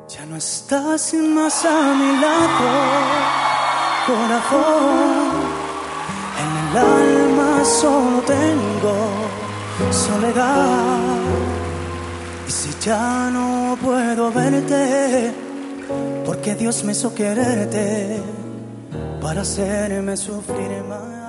Ya no estás más a mi lado, corazón. En el alma solo tengo soledad. Y si ya no puedo verte, porque Dios me hizo quererte para hacerme sufrir más.